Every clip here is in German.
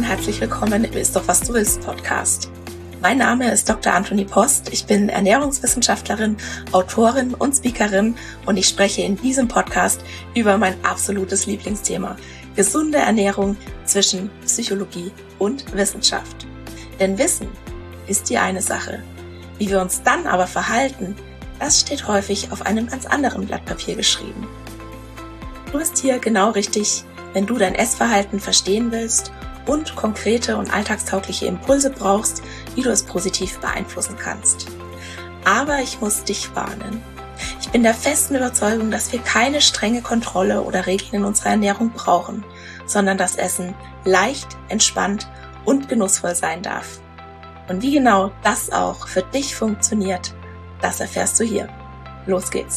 und herzlich willkommen im Ist doch was du willst Podcast. Mein Name ist Dr. Antonie Post, ich bin Ernährungswissenschaftlerin, Autorin und Speakerin und ich spreche in diesem Podcast über mein absolutes Lieblingsthema, gesunde Ernährung zwischen Psychologie und Wissenschaft. Denn Wissen ist die eine Sache, wie wir uns dann aber verhalten, das steht häufig auf einem ganz anderen Blatt Papier geschrieben. Du bist hier genau richtig, wenn du dein Essverhalten verstehen willst und konkrete und alltagstaugliche Impulse brauchst, wie du es positiv beeinflussen kannst. Aber ich muss dich warnen. Ich bin der festen Überzeugung, dass wir keine strenge Kontrolle oder Regeln in unserer Ernährung brauchen, sondern das Essen leicht, entspannt und genussvoll sein darf. Und wie genau das auch für dich funktioniert, das erfährst du hier. Los geht's!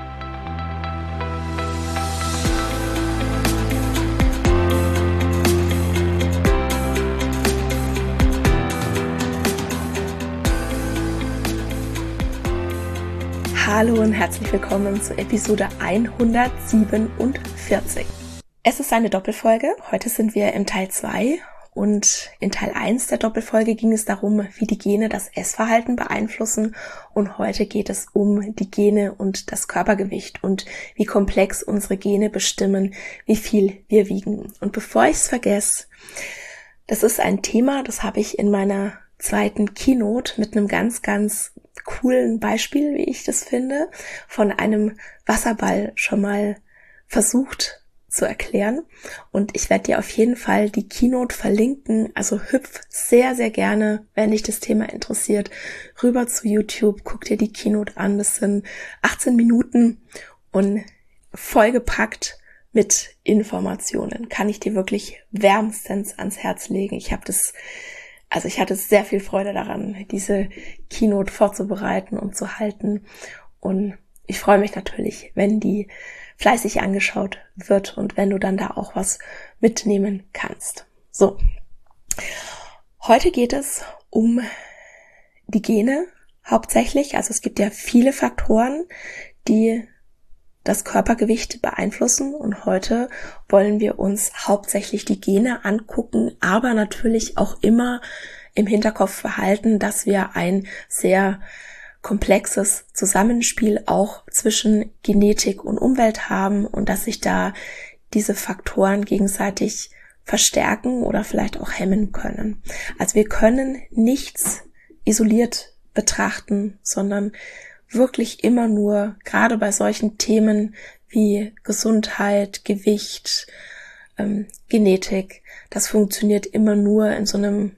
Hallo und herzlich willkommen zu Episode 147. Es ist eine Doppelfolge. Heute sind wir im Teil 2 und in Teil 1 der Doppelfolge ging es darum, wie die Gene das Essverhalten beeinflussen und heute geht es um die Gene und das Körpergewicht und wie komplex unsere Gene bestimmen, wie viel wir wiegen. Und bevor ich es vergesse, das ist ein Thema, das habe ich in meiner zweiten Keynote mit einem ganz coolen Beispiel, wie ich das finde, von einem Wasserball schon mal versucht zu erklären. Und ich werde dir auf jeden Fall die Keynote verlinken. Also hüpf sehr, sehr gerne, wenn dich das Thema interessiert, rüber zu YouTube, guck dir die Keynote an. Das sind 18 Minuten und vollgepackt mit Informationen. Kann ich dir wirklich wärmstens ans Herz legen. Ich hatte sehr viel Freude daran, diese Keynote vorzubereiten und zu halten. Und ich freue mich natürlich, wenn die fleißig angeschaut wird und wenn du dann da auch was mitnehmen kannst. So, heute geht es um die Gene hauptsächlich. Also es gibt ja viele Faktoren, die das Körpergewicht beeinflussen und heute wollen wir uns hauptsächlich die Gene angucken, aber natürlich auch immer im Hinterkopf behalten, dass wir ein sehr komplexes Zusammenspiel auch zwischen Genetik und Umwelt haben und dass sich da diese Faktoren gegenseitig verstärken oder vielleicht auch hemmen können. Also wir können nichts isoliert betrachten, sondern wirklich immer nur, gerade bei solchen Themen wie Gesundheit, Gewicht, Genetik, das funktioniert immer nur in so einem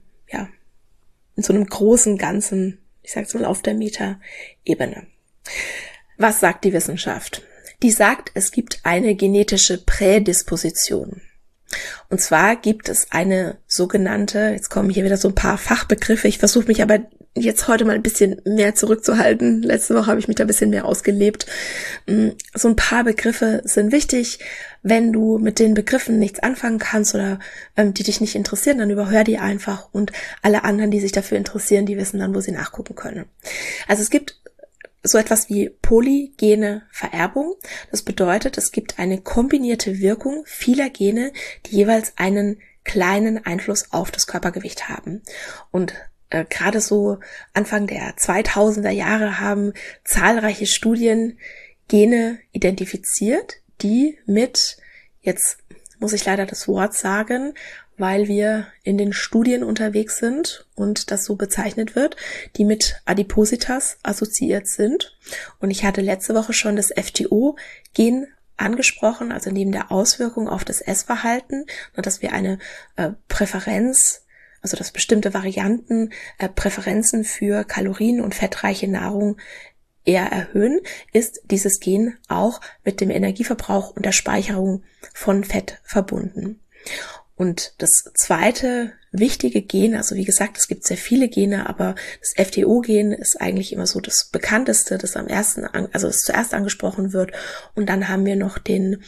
großen Ganzen, ich sag's mal auf der Metaebene. Was sagt die Wissenschaft? Die sagt, es gibt eine genetische Prädisposition. Und zwar gibt es eine sogenannte, jetzt kommen hier wieder so ein paar Fachbegriffe, ich versuche mich aber jetzt heute mal ein bisschen mehr zurückzuhalten. Letzte Woche habe ich mich da ein bisschen mehr ausgelebt. So ein paar Begriffe sind wichtig. Wenn du mit den Begriffen nichts anfangen kannst oder die dich nicht interessieren, dann überhör die einfach und alle anderen, die sich dafür interessieren, die wissen dann, wo sie nachgucken können. Also es gibt so etwas wie polygene Vererbung. Das bedeutet, es gibt eine kombinierte Wirkung vieler Gene, die jeweils einen kleinen Einfluss auf das Körpergewicht haben. Und gerade so Anfang der 2000er Jahre haben zahlreiche Studien Gene identifiziert, die mit, jetzt muss ich leider das Wort sagen, weil wir in den Studien unterwegs sind und das so bezeichnet wird, die mit Adipositas assoziiert sind. Und ich hatte letzte Woche schon das FTO-Gen angesprochen, also neben der Auswirkung auf das Essverhalten, dass wir eine Präferenz, also dass bestimmte Varianten Präferenzen für kalorien- und fettreiche Nahrung eher erhöhen, ist dieses Gen auch mit dem Energieverbrauch und der Speicherung von Fett verbunden. Und das zweite wichtige Gen, also wie gesagt, es gibt sehr viele Gene, aber das FTO-Gen ist eigentlich immer so das bekannteste, das das zuerst angesprochen wird. Und dann haben wir noch den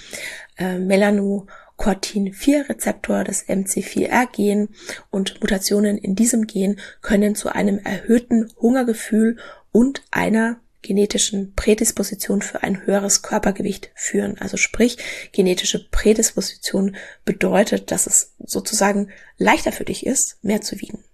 Melanocortin-4-Rezeptor, das MC4R-Gen, und Mutationen in diesem Gen können zu einem erhöhten Hungergefühl und einer genetischen Prädisposition für ein höheres Körpergewicht führen. Also sprich, genetische Prädisposition bedeutet, dass es sozusagen leichter für dich ist, mehr zu wiegen.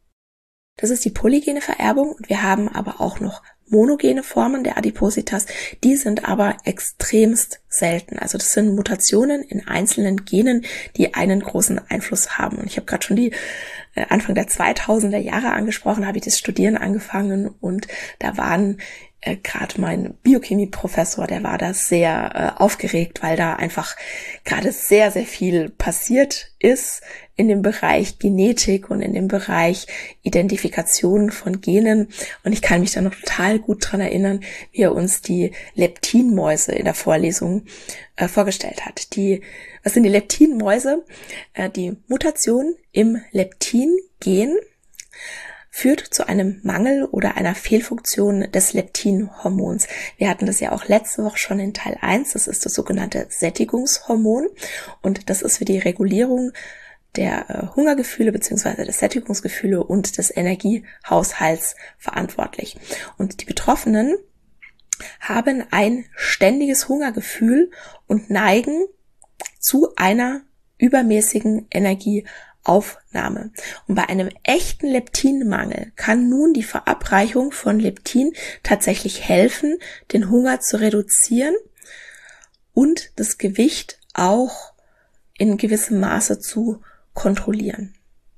Das ist die polygene Vererbung und wir haben aber auch noch monogene Formen der Adipositas, die sind aber extremst selten. Also das sind Mutationen in einzelnen Genen, die einen großen Einfluss haben. Und ich habe gerade schon die Anfang der 2000er Jahre angesprochen, habe ich das Studieren angefangen und da waren gerade mein Biochemie-Professor, der war da sehr aufgeregt, weil da einfach gerade sehr, sehr viel passiert ist in dem Bereich Genetik und in dem Bereich Identifikation von Genen. Und ich kann mich da noch total gut dran erinnern, wie er uns die Leptinmäuse in der Vorlesung vorgestellt hat. Was sind die Leptinmäuse? Die Mutation im Leptin-Gen führt zu einem Mangel oder einer Fehlfunktion des Leptinhormons. Wir hatten das ja auch letzte Woche schon in Teil 1, das ist das sogenannte Sättigungshormon und das ist für die Regulierung der Hungergefühle bzw. des Sättigungsgefühle und des Energiehaushalts verantwortlich. Und die Betroffenen haben ein ständiges Hungergefühl und neigen zu einer übermäßigen Energieaufnahme. Und bei einem echten Leptinmangel kann nun die Verabreichung von Leptin tatsächlich helfen, den Hunger zu reduzieren und das Gewicht auch in gewissem Maße zu kontrollieren.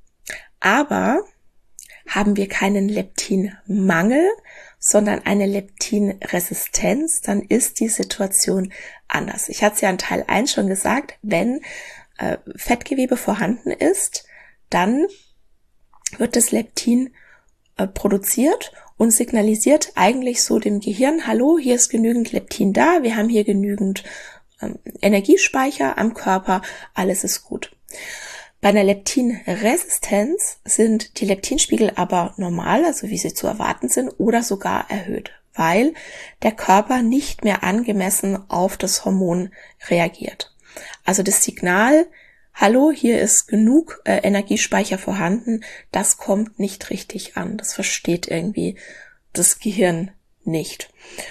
Aber haben wir keinen Leptinmangel, sondern eine Leptinresistenz, dann ist die Situation anders. Ich hatte es ja in Teil 1 schon gesagt, wenn Fettgewebe vorhanden ist, dann wird das Leptin produziert und signalisiert eigentlich so dem Gehirn, hallo, hier ist genügend Leptin da, wir haben hier genügend Energiespeicher am Körper, alles ist gut. Bei einer Leptinresistenz sind die Leptinspiegel aber normal, also wie sie zu erwarten sind, oder sogar erhöht, weil der Körper nicht mehr angemessen auf das Hormon reagiert. Also das Signal, hallo, hier ist genug Energiespeicher vorhanden, das kommt nicht richtig an. Das versteht irgendwie das Gehirn nicht.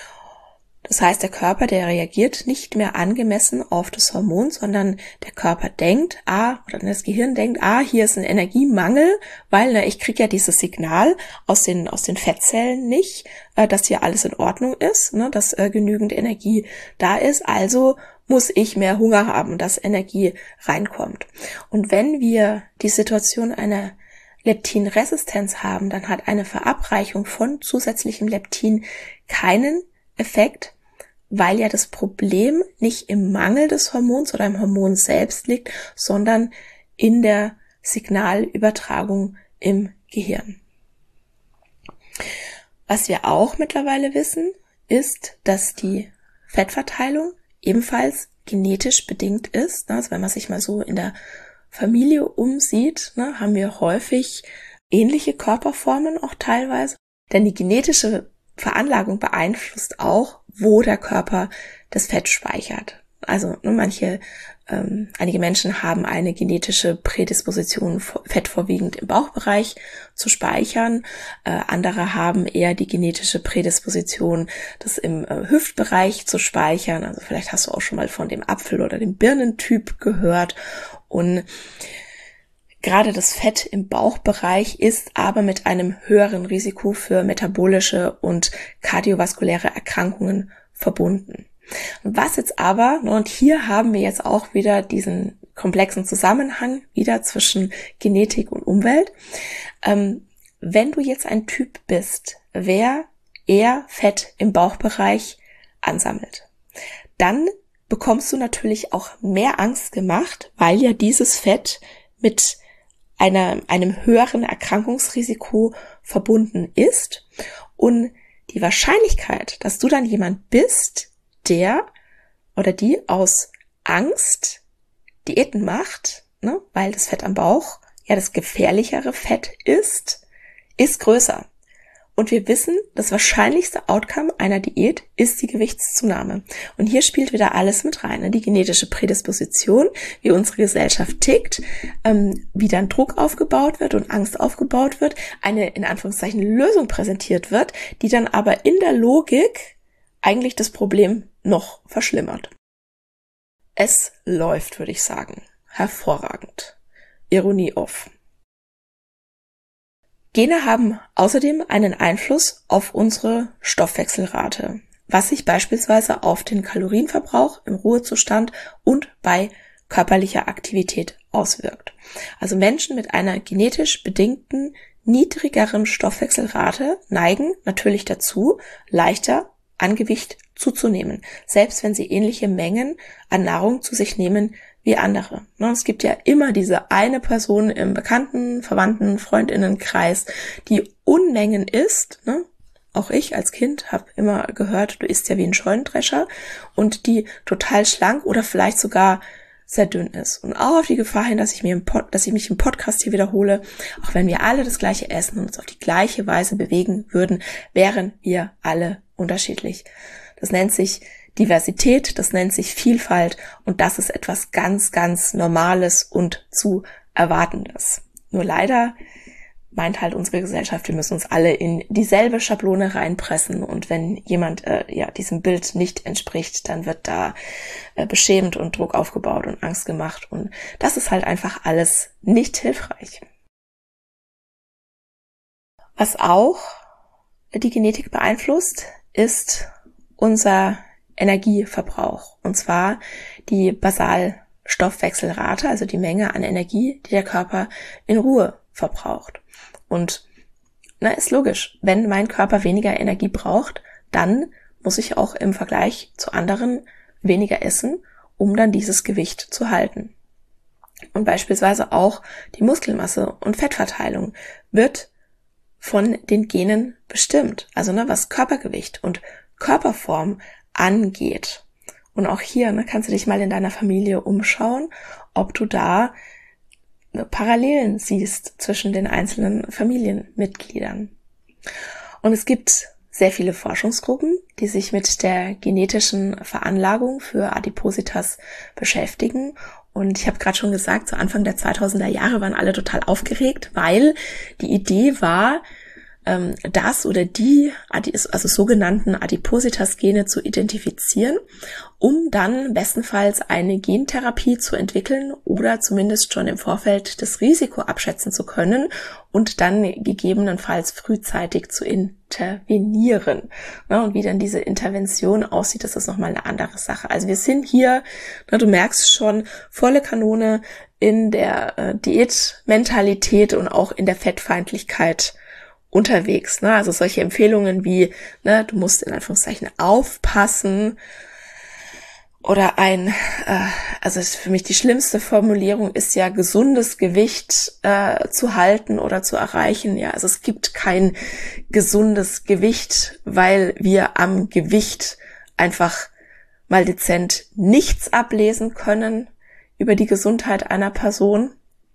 Das heißt, der Körper, der reagiert nicht mehr angemessen auf das Hormon, sondern der Körper denkt, oder das Gehirn denkt, hier ist ein Energiemangel, weil ich kriege ja dieses Signal aus den Fettzellen nicht, dass hier alles in Ordnung ist, dass genügend Energie da ist, also muss ich mehr Hunger haben, dass Energie reinkommt. Und wenn wir die Situation einer Leptinresistenz haben, dann hat eine Verabreichung von zusätzlichem Leptin keinen Effekt, weil ja das Problem nicht im Mangel des Hormons oder im Hormon selbst liegt, sondern in der Signalübertragung im Gehirn. Was wir auch mittlerweile wissen, ist, dass die Fettverteilung ebenfalls genetisch bedingt ist. Also wenn man sich mal so in der Familie umsieht, haben wir häufig ähnliche Körperformen auch teilweise, denn die genetische Veranlagung beeinflusst auch, wo der Körper das Fett speichert. Also einige Menschen haben eine genetische Prädisposition, Fett vorwiegend im Bauchbereich zu speichern. Andere haben eher die genetische Prädisposition, das im Hüftbereich zu speichern. Also vielleicht hast du auch schon mal von dem Apfel- oder dem Birnentyp gehört. Und gerade das Fett im Bauchbereich ist aber mit einem höheren Risiko für metabolische und kardiovaskuläre Erkrankungen verbunden. Was jetzt aber, und hier haben wir jetzt auch wieder diesen komplexen Zusammenhang wieder zwischen Genetik und Umwelt. Wenn du jetzt ein Typ bist, wer eher Fett im Bauchbereich ansammelt, dann bekommst du natürlich auch mehr Angst gemacht, weil ja dieses Fett mit einem höheren Erkrankungsrisiko verbunden ist. Und die Wahrscheinlichkeit, dass du dann jemand bist, der oder die aus Angst Diäten macht, weil das Fett am Bauch ja das gefährlichere Fett ist größer. Und wir wissen, das wahrscheinlichste Outcome einer Diät ist die Gewichtszunahme. Und hier spielt wieder alles mit rein, ne? Die genetische Prädisposition, wie unsere Gesellschaft tickt, wie dann Druck aufgebaut wird und Angst aufgebaut wird, eine in Anführungszeichen Lösung präsentiert wird, die dann aber in der Logik eigentlich das Problem noch verschlimmert. Es läuft, würde ich sagen. Hervorragend. Ironie off. Gene haben außerdem einen Einfluss auf unsere Stoffwechselrate, was sich beispielsweise auf den Kalorienverbrauch im Ruhezustand und bei körperlicher Aktivität auswirkt. Also Menschen mit einer genetisch bedingten niedrigeren Stoffwechselrate neigen natürlich dazu, leichter an Gewicht zuzunehmen, selbst wenn sie ähnliche Mengen an Nahrung zu sich nehmen wie andere. Es gibt ja immer diese eine Person im Bekannten-, Verwandten-, Freundinnenkreis, die Unmengen isst. Auch ich als Kind habe immer gehört, du isst ja wie ein Scheunendrescher, und die total schlank oder vielleicht sogar sehr dünn ist. Und auch auf die Gefahr hin, dass ich mich im Podcast hier wiederhole, auch wenn wir alle das gleiche essen und uns auf die gleiche Weise bewegen würden, wären wir alle unterschiedlich. Das nennt sich Diversität, das nennt sich Vielfalt, und das ist etwas ganz, ganz Normales und zu Erwartendes. Nur leider meint halt unsere Gesellschaft, wir müssen uns alle in dieselbe Schablone reinpressen, und wenn jemand diesem Bild nicht entspricht, dann wird da beschämt und Druck aufgebaut und Angst gemacht, und das ist halt einfach alles nicht hilfreich. Was auch die Genetik beeinflusst, ist unser Energieverbrauch, und zwar die Basalstoffwechselrate, also die Menge an Energie, die der Körper in Ruhe verbraucht. Und ist logisch, wenn mein Körper weniger Energie braucht, dann muss ich auch im Vergleich zu anderen weniger essen, um dann dieses Gewicht zu halten. Und beispielsweise auch die Muskelmasse und Fettverteilung wird von den Genen bestimmt, also was Körpergewicht und Körperform angeht. Und auch hier kannst du dich mal in deiner Familie umschauen, ob du da Parallelen siehst zwischen den einzelnen Familienmitgliedern. Und es gibt sehr viele Forschungsgruppen, die sich mit der genetischen Veranlagung für Adipositas beschäftigen. Und ich habe gerade schon gesagt, zu Anfang der 2000er Jahre waren alle total aufgeregt, weil die Idee war, das oder die, also sogenannten Adipositas-Gene zu identifizieren, um dann bestenfalls eine Gentherapie zu entwickeln oder zumindest schon im Vorfeld das Risiko abschätzen zu können und dann gegebenenfalls frühzeitig zu intervenieren. Und wie dann diese Intervention aussieht, das ist nochmal eine andere Sache. Also wir sind hier, du merkst schon, volle Kanone in der Diätmentalität und auch in der Fettfeindlichkeit unterwegs, also solche Empfehlungen wie, du musst in Anführungszeichen aufpassen, oder also für mich die schlimmste Formulierung ist ja, gesundes Gewicht zu halten oder zu erreichen. Ja, also es gibt kein gesundes Gewicht, weil wir am Gewicht einfach mal dezent nichts ablesen können über die Gesundheit einer Person,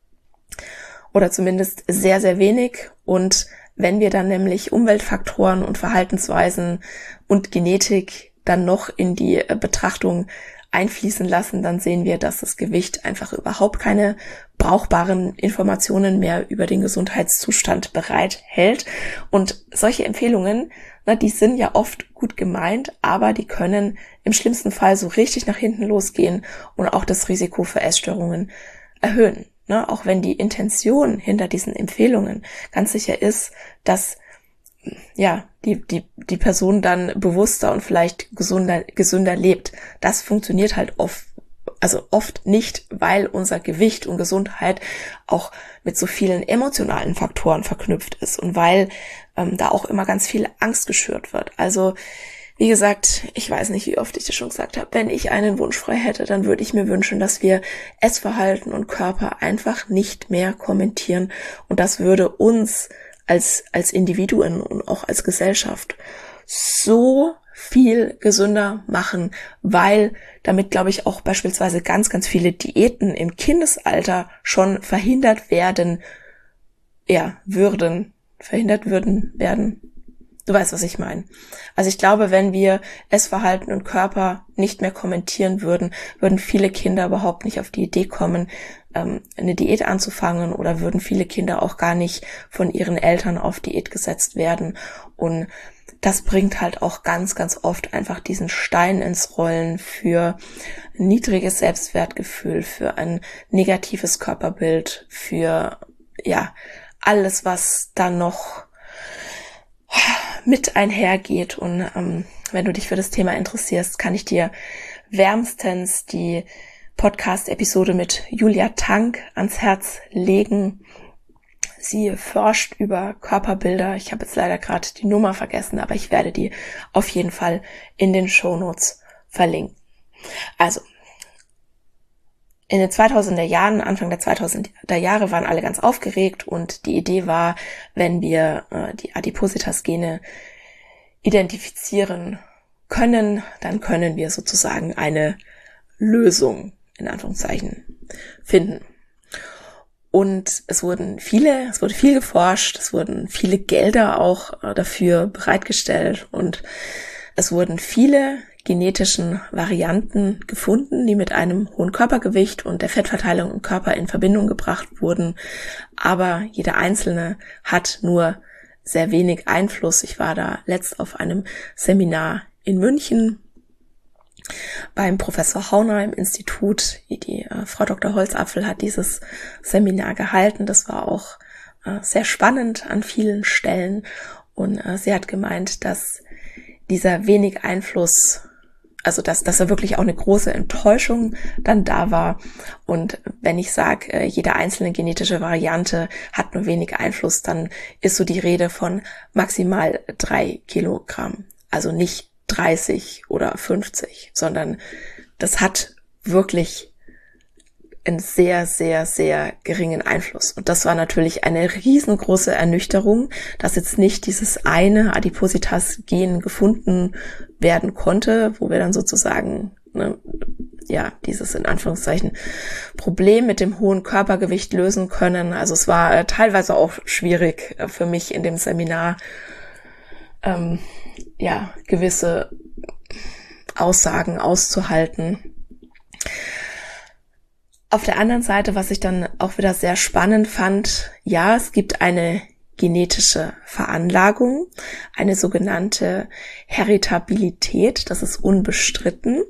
oder zumindest sehr, sehr wenig. Und wenn wir dann nämlich Umweltfaktoren und Verhaltensweisen und Genetik dann noch in die Betrachtung einfließen lassen, dann sehen wir, dass das Gewicht einfach überhaupt keine brauchbaren Informationen mehr über den Gesundheitszustand bereithält. Und solche Empfehlungen, die sind ja oft gut gemeint, aber die können im schlimmsten Fall so richtig nach hinten losgehen und auch das Risiko für Essstörungen erhöhen. Auch wenn die Intention hinter diesen Empfehlungen ganz sicher ist, dass die Person dann bewusster und vielleicht gesünder lebt. Das funktioniert halt oft nicht, weil unser Gewicht und Gesundheit auch mit so vielen emotionalen Faktoren verknüpft ist und weil da auch immer ganz viel Angst geschürt wird. Also wie gesagt, ich weiß nicht, wie oft ich das schon gesagt habe, wenn ich einen Wunsch frei hätte, dann würde ich mir wünschen, dass wir Essverhalten und Körper einfach nicht mehr kommentieren. Und das würde uns als Individuen und auch als Gesellschaft so viel gesünder machen, weil damit, glaube ich, auch beispielsweise ganz, ganz viele Diäten im Kindesalter schon verhindert werden. Du weißt, was ich meine. Also ich glaube, wenn wir Essverhalten und Körper nicht mehr kommentieren würden, würden viele Kinder überhaupt nicht auf die Idee kommen, eine Diät anzufangen, oder würden viele Kinder auch gar nicht von ihren Eltern auf Diät gesetzt werden. Und das bringt halt auch ganz, ganz oft einfach diesen Stein ins Rollen für niedriges Selbstwertgefühl, für ein negatives Körperbild, für alles, was dann noch mit einhergeht. Und wenn du dich für das Thema interessierst, kann ich dir wärmstens die Podcast-Episode mit Julia Tank ans Herz legen. Sie forscht über Körperbilder. Ich habe jetzt leider gerade die Nummer vergessen, aber ich werde die auf jeden Fall in den Shownotes verlinken. Also, in den 2000er Jahren, Anfang der 2000er Jahre, waren alle ganz aufgeregt, und die Idee war, wenn wir die Adipositas-Gene identifizieren können, dann können wir sozusagen eine Lösung, in Anführungszeichen, finden. Und es wurde viel geforscht, es wurden viele Gelder auch dafür bereitgestellt, und es wurden viele genetischen Varianten gefunden, die mit einem hohen Körpergewicht und der Fettverteilung im Körper in Verbindung gebracht wurden. Aber jeder einzelne hat nur sehr wenig Einfluss. Ich war da letzt auf einem Seminar in München beim Professor Hauner im Institut. Die Frau Dr. Holzapfel hat dieses Seminar gehalten. Das war auch sehr spannend an vielen Stellen. Und sie hat gemeint, dass dieser wenig Einfluss, also dass da wirklich auch eine große Enttäuschung dann da war. Und wenn ich sage, jede einzelne genetische Variante hat nur wenig Einfluss, dann ist so die Rede von maximal 3 Kilogramm. Also nicht 30 oder 50, sondern das hat wirklich einen sehr, sehr, sehr geringen Einfluss. Und das war natürlich eine riesengroße Ernüchterung, dass jetzt nicht dieses eine Adipositas-Gen gefunden werden konnte, wo wir dann sozusagen dieses in Anführungszeichen Problem mit dem hohen Körpergewicht lösen können. Also es war teilweise auch schwierig für mich in dem Seminar, gewisse Aussagen auszuhalten. Auf der anderen Seite, was ich dann auch wieder sehr spannend fand, ja, es gibt eine genetische Veranlagung, eine sogenannte Heritabilität, das ist unbestritten.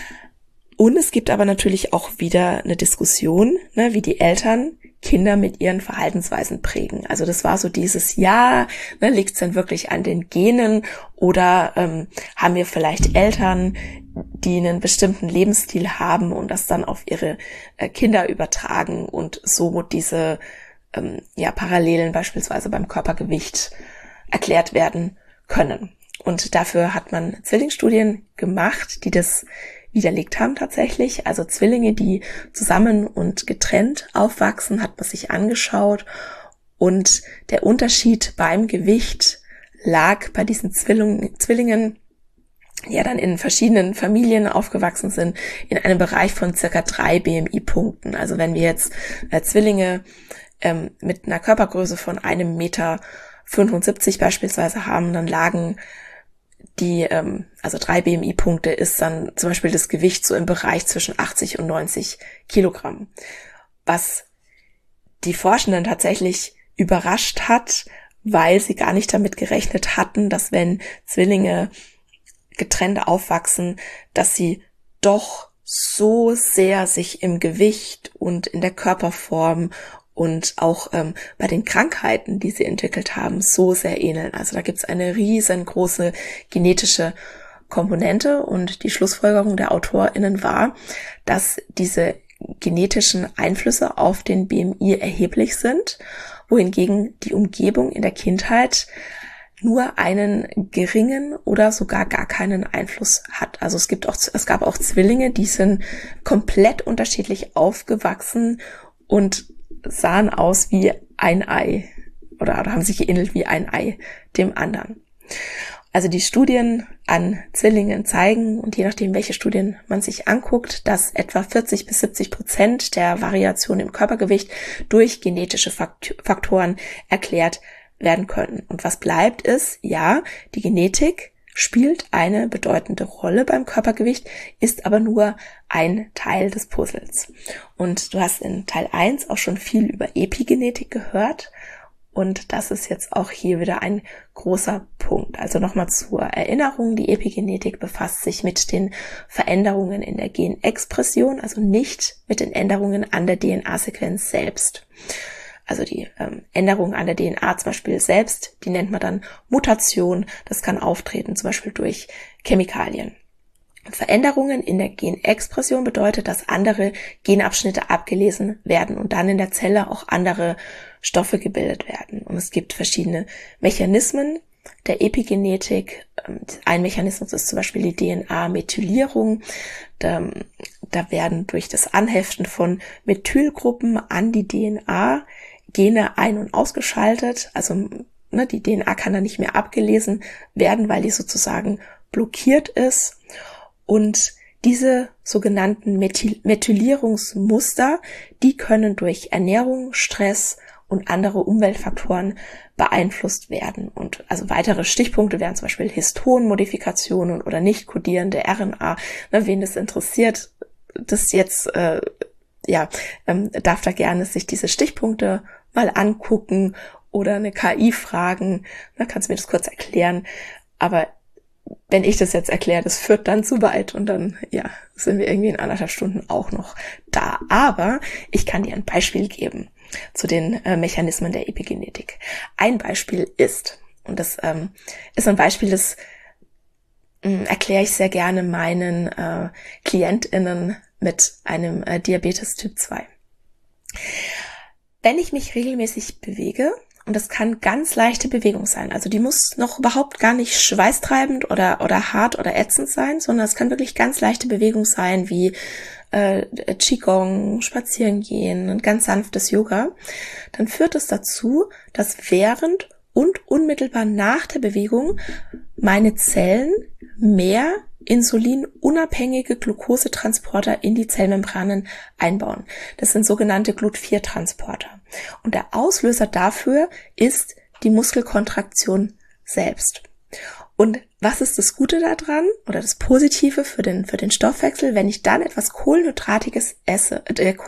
Und es gibt aber natürlich auch wieder eine Diskussion, wie die Eltern Kinder mit ihren Verhaltensweisen prägen. Also das war so dieses, liegt es denn wirklich an den Genen, oder haben wir vielleicht Eltern, die einen bestimmten Lebensstil haben und das dann auf ihre Kinder übertragen und so diese Parallelen beispielsweise beim Körpergewicht erklärt werden können. Und dafür hat man Zwillingsstudien gemacht, die das widerlegt haben tatsächlich. Also Zwillinge, die zusammen und getrennt aufwachsen, hat man sich angeschaut, und der Unterschied beim Gewicht lag bei diesen Zwillingen, die ja dann in verschiedenen Familien aufgewachsen sind, in einem Bereich von circa 3 BMI-Punkten. Also wenn wir jetzt Zwillinge mit einer Körpergröße von 1,75 Meter beispielsweise haben, dann lagen die, 3 BMI-Punkte ist dann zum Beispiel das Gewicht so im Bereich zwischen 80 und 90 Kilogramm. Was die Forschenden tatsächlich überrascht hat, weil sie gar nicht damit gerechnet hatten, dass wenn Zwillinge getrennt aufwachsen, dass sie doch so sehr sich im Gewicht und in der Körperform und auch bei den Krankheiten, die sie entwickelt haben, so sehr ähneln. Also da gibt's eine riesengroße genetische Komponente, und die Schlussfolgerung der AutorInnen war, dass diese genetischen Einflüsse auf den BMI erheblich sind, wohingegen die Umgebung in der Kindheit nur einen geringen oder sogar gar keinen Einfluss hat. Also es gab auch Zwillinge, die sind komplett unterschiedlich aufgewachsen und sahen aus wie ein Ei oder haben sich geähnelt wie ein Ei dem anderen. Also die Studien an Zwillingen zeigen, und je nachdem, welche Studien man sich anguckt, dass etwa 40-70% der Variation im Körpergewicht durch genetische Faktoren erklärt werden können. Und was bleibt ist, ja, die Genetik spielt eine bedeutende Rolle beim Körpergewicht, ist aber nur ein Teil des Puzzles. Und du hast in Teil 1 auch schon viel über Epigenetik gehört. Und das ist jetzt auch hier wieder ein großer Punkt. Also nochmal zur Erinnerung, die Epigenetik befasst sich mit den Veränderungen in der Genexpression, also nicht mit den Änderungen an der DNA-Sequenz selbst. Also die Änderungen an der DNA zum Beispiel selbst, die nennt man dann Mutation. Das kann auftreten zum Beispiel durch Chemikalien. Veränderungen in der Genexpression bedeutet, dass andere Genabschnitte abgelesen werden und dann in der Zelle auch andere Stoffe gebildet werden. Und es gibt verschiedene Mechanismen der Epigenetik. Ein Mechanismus ist zum Beispiel die DNA-Methylierung. Da werden durch das Anheften von Methylgruppen an die DNA Gene ein- und ausgeschaltet. Also die DNA kann dann nicht mehr abgelesen werden, weil die sozusagen blockiert ist. Und diese sogenannten Methylierungsmuster, die können durch Ernährung, Stress und andere Umweltfaktoren beeinflusst werden. Und also weitere Stichpunkte wären zum Beispiel Histonmodifikationen oder nicht kodierende RNA. Wen das interessiert, das jetzt darf da gerne sich diese Stichpunkte mal angucken oder eine KI fragen. Dann kannst du mir das kurz erklären. Aber wenn ich das jetzt erkläre, das führt dann zu weit und dann, sind wir irgendwie in 1,5 Stunden auch noch da. Aber ich kann dir ein Beispiel geben zu den Mechanismen der Epigenetik. Ein Beispiel ist, und das ist ein Beispiel, das erkläre ich sehr gerne meinen KlientInnen mit einem Diabetes Typ 2. Wenn ich mich regelmäßig bewege, und das kann ganz leichte Bewegung sein. Also die muss noch überhaupt gar nicht schweißtreibend oder hart oder ätzend sein, sondern es kann wirklich ganz leichte Bewegung sein, wie Qigong, Spazieren gehen, ein ganz sanftes Yoga. Dann führt es dazu, dass während und unmittelbar nach der Bewegung meine Zellen mehr insulinunabhängige Glukosetransporter in die Zellmembranen einbauen. Das sind sogenannte Glut-4-Transporter. Und der Auslöser dafür ist die Muskelkontraktion selbst. Und was ist das Gute daran oder das Positive für den Stoffwechsel, wenn ich dann etwas Kohlenhydrathaltiges esse,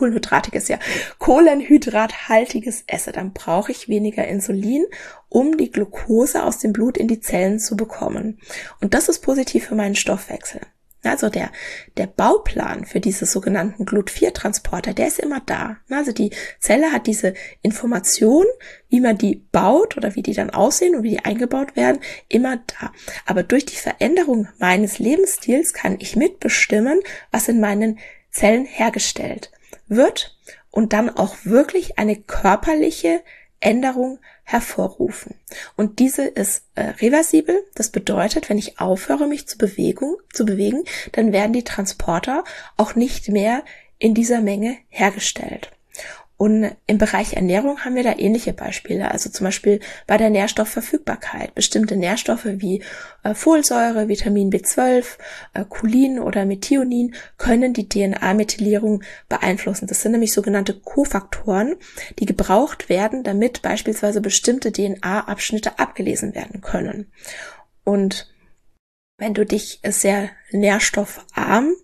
dann brauche ich weniger Insulin, um die Glucose aus dem Blut in die Zellen zu bekommen. Und das ist positiv für meinen Stoffwechsel. Also der Bauplan für diese sogenannten Glut-4-Transporter, der ist immer da. Also die Zelle hat diese Information, wie man die baut oder wie die dann aussehen und wie die eingebaut werden, immer da. Aber durch die Veränderung meines Lebensstils kann ich mitbestimmen, was in meinen Zellen hergestellt wird und dann auch wirklich eine körperliche Änderung hervorrufen. Und diese ist reversibel. Das bedeutet, wenn ich aufhöre, mich zu bewegen, dann werden die Transporter auch nicht mehr in dieser Menge hergestellt. Und im Bereich Ernährung haben wir da ähnliche Beispiele. Also zum Beispiel bei der Nährstoffverfügbarkeit. Bestimmte Nährstoffe wie Folsäure, Vitamin B12, Cholin oder Methionin können die DNA-Methylierung beeinflussen. Das sind nämlich sogenannte Kofaktoren, die gebraucht werden, damit beispielsweise bestimmte DNA-Abschnitte abgelesen werden können. Und wenn du dich sehr nährstoffarm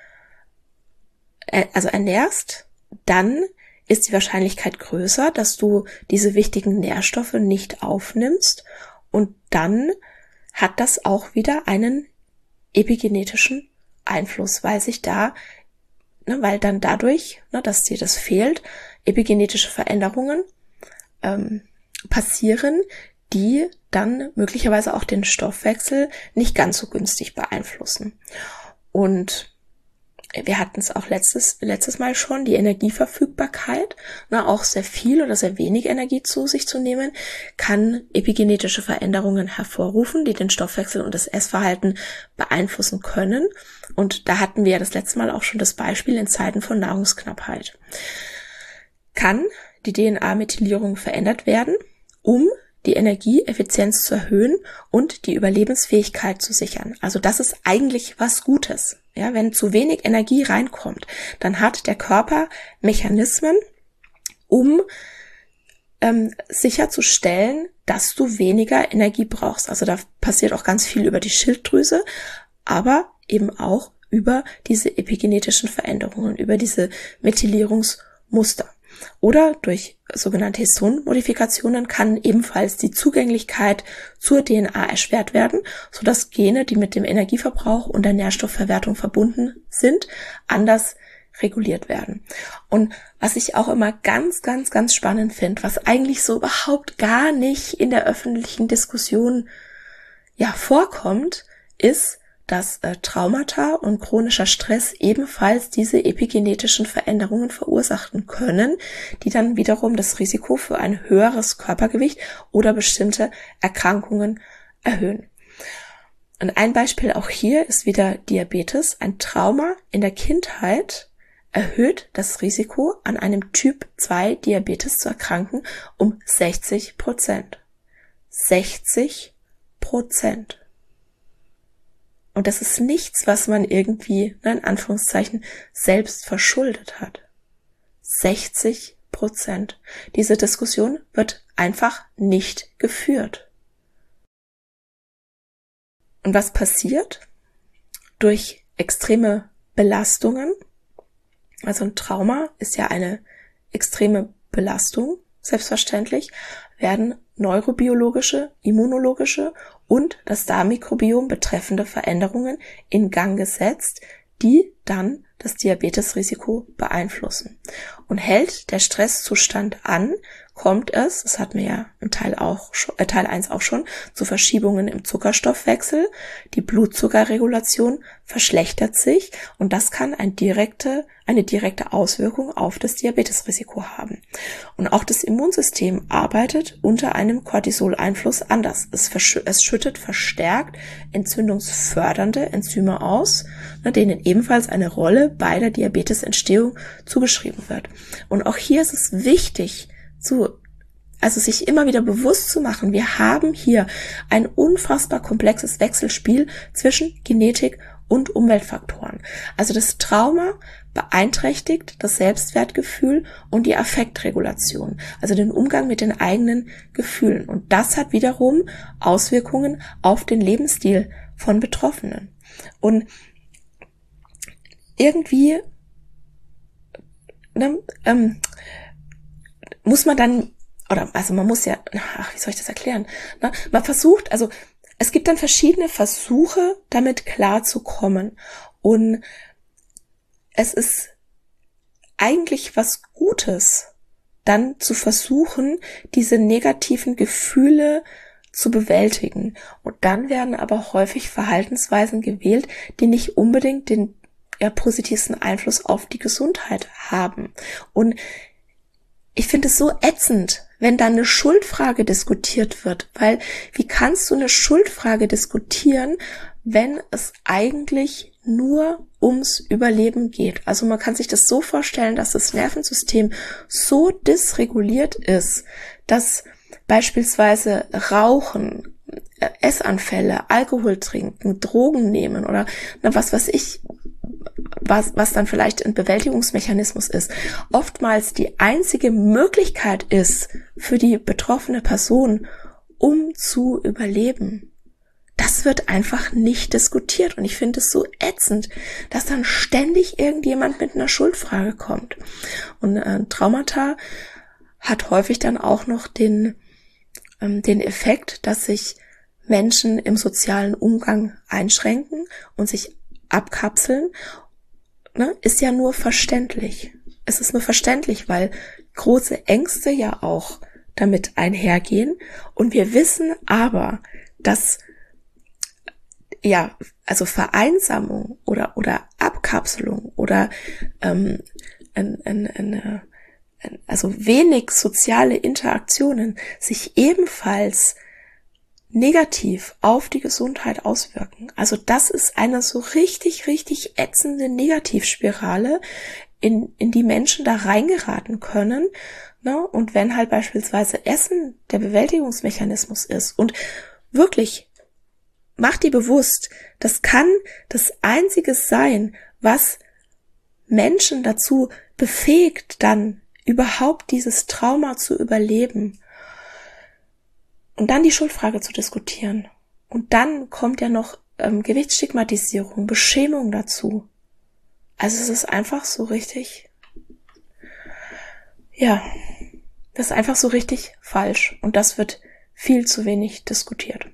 ernährst, dann ist die Wahrscheinlichkeit größer, dass du diese wichtigen Nährstoffe nicht aufnimmst und dann hat das auch wieder einen epigenetischen Einfluss, weil dann dadurch, dass dir das fehlt, epigenetische Veränderungen passieren, die dann möglicherweise auch den Stoffwechsel nicht ganz so günstig beeinflussen. Und wir hatten es auch letztes Mal schon, die Energieverfügbarkeit, auch sehr viel oder sehr wenig Energie zu sich zu nehmen, kann epigenetische Veränderungen hervorrufen, die den Stoffwechsel und das Essverhalten beeinflussen können. Und da hatten wir ja das letzte Mal auch schon das Beispiel in Zeiten von Nahrungsknappheit. Kann die DNA-Methylierung verändert werden, um die Energieeffizienz zu erhöhen und die Überlebensfähigkeit zu sichern. Also das ist eigentlich was Gutes. Ja, wenn zu wenig Energie reinkommt, dann hat der Körper Mechanismen, um sicherzustellen, dass du weniger Energie brauchst. Also da passiert auch ganz viel über die Schilddrüse, aber eben auch über diese epigenetischen Veränderungen, über diese Methylierungsmuster. Oder durch sogenannte Histonmodifikationen kann ebenfalls die Zugänglichkeit zur DNA erschwert werden, sodass Gene, die mit dem Energieverbrauch und der Nährstoffverwertung verbunden sind, anders reguliert werden. Und was ich auch immer ganz, ganz, ganz spannend finde, was eigentlich so überhaupt gar nicht in der öffentlichen Diskussion vorkommt, ist, dass Traumata und chronischer Stress ebenfalls diese epigenetischen Veränderungen verursachen können, die dann wiederum das Risiko für ein höheres Körpergewicht oder bestimmte Erkrankungen erhöhen. Und ein Beispiel auch hier ist wieder Diabetes. Ein Trauma in der Kindheit erhöht das Risiko, an einem Typ 2 Diabetes zu erkranken, um 60%. 60%. Und das ist nichts, was man irgendwie, in Anführungszeichen, selbst verschuldet hat. 60%. Diese Diskussion wird einfach nicht geführt. Und was passiert? Durch extreme Belastungen, also ein Trauma ist ja eine extreme Belastung, selbstverständlich, werden neurobiologische, immunologische und das Darmmikrobiom betreffende Veränderungen in Gang gesetzt, die dann das Diabetesrisiko beeinflussen. Und hält der Stresszustand an, kommt es, das hatten wir ja im Teil 1 auch schon, zu Verschiebungen im Zuckerstoffwechsel. Die Blutzuckerregulation verschlechtert sich und das kann eine direkte Auswirkung auf das Diabetesrisiko haben. Und auch das Immunsystem arbeitet unter einem Cortisol-Einfluss anders. Es schüttet verstärkt entzündungsfördernde Enzyme aus, denen ebenfalls eine Rolle bei der Diabetesentstehung zugeschrieben wird. Und auch hier ist es wichtig, sich immer wieder bewusst zu machen, wir haben hier ein unfassbar komplexes Wechselspiel zwischen Genetik und Umweltfaktoren. Also das Trauma beeinträchtigt das Selbstwertgefühl und die Affektregulation, also den Umgang mit den eigenen Gefühlen. Und das hat wiederum Auswirkungen auf den Lebensstil von Betroffenen. Und irgendwie muss man dann, man muss ja, wie soll ich das erklären? Man versucht, es gibt dann verschiedene Versuche, damit klarzukommen. Und es ist eigentlich was Gutes, dann zu versuchen, diese negativen Gefühle zu bewältigen. Und dann werden aber häufig Verhaltensweisen gewählt, die nicht unbedingt den positivsten Einfluss auf die Gesundheit haben. Und ich finde es so ätzend, wenn da eine Schuldfrage diskutiert wird, weil wie kannst du eine Schuldfrage diskutieren, wenn es eigentlich nur ums Überleben geht? Also man kann sich das so vorstellen, dass das Nervensystem so dysreguliert ist, dass beispielsweise Rauchen, Essanfälle, Alkohol trinken, Drogen nehmen oder was weiß ich, was dann vielleicht ein Bewältigungsmechanismus ist, oftmals die einzige Möglichkeit ist für die betroffene Person, um zu überleben. Das wird einfach nicht diskutiert und ich finde es so ätzend, dass dann ständig irgendjemand mit einer Schuldfrage kommt. Und Traumata hat häufig dann auch noch den Effekt, dass sich Menschen im sozialen Umgang einschränken und sich abkapseln. Ist ja nur verständlich. Es ist nur verständlich, weil große Ängste ja auch damit einhergehen. Und wir wissen aber, dass Vereinsamung oder Abkapselung oder wenig soziale Interaktionen sich ebenfalls negativ auf die Gesundheit auswirken. Also das ist eine so richtig, richtig ätzende Negativspirale, in die Menschen da reingeraten können. Und wenn halt beispielsweise Essen der Bewältigungsmechanismus ist und wirklich, mach dir bewusst, das kann das Einzige sein, was Menschen dazu befähigt, dann überhaupt dieses Trauma zu überleben und dann die Schuldfrage zu diskutieren. Und dann kommt ja noch Gewichtsstigmatisierung, Beschämung dazu. Also es ist einfach so richtig, ja, das ist einfach so richtig falsch. Und das wird viel zu wenig diskutiert.